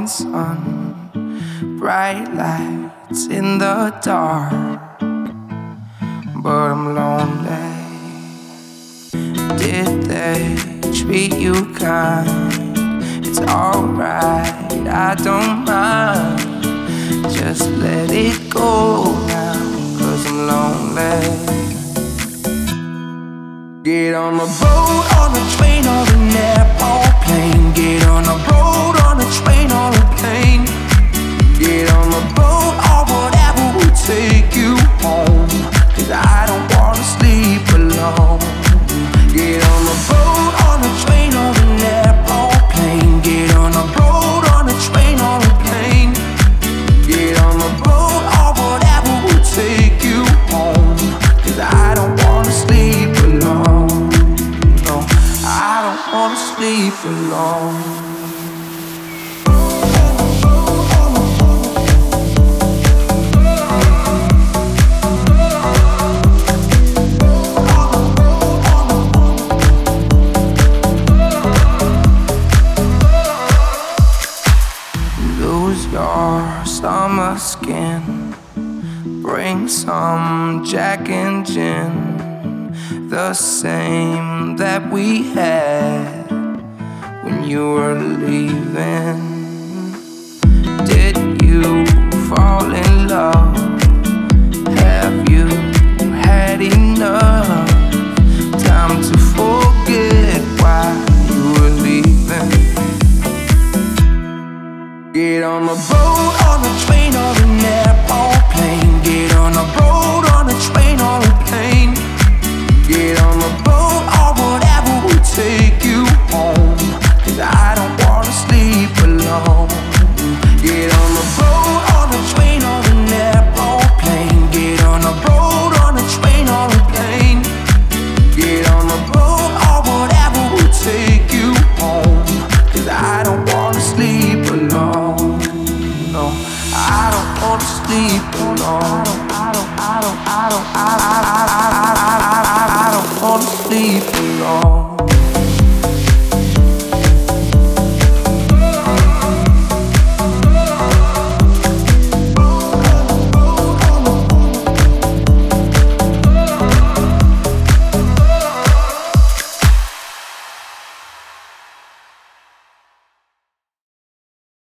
morning sun, bright lights in the dark, but I'm lonely. Did they treat you kind? It's alright, I don't mind. Just let it go now, 'cause I'm lonely. Get on a boat, on a train, or an airplane. Get on a road, on a train, or a plane. Get on a boat, or whatever will take you home, 'cause I don't wanna sleep alone. Get on a boat, on a train, or an airplane. Get on a road, on a train, or a plane. Get on a boat, or whatever will take you home, 'cause I don't wanna sleep alone. No, I don't wanna sleep alone. Lose your summer skin, bring some Jack and gin, the same that we had when you were leaving. Did you fall in love? Have you had enough time to forget why you were leaving? Get on a boat, on a train, or an airplane. Get on a road, on a train, or a plane. Get on a boat, or whatever will take you home, 'cause I don't wanna sleep alone. Get on a boat, on a train, or an airplane. Get on a road, on a train, or a plane. Get on a boat, or whatever will take you home, 'cause I don't wanna sleep alone. No, I don't wanna sleep alone. I don't wanna sleep alone.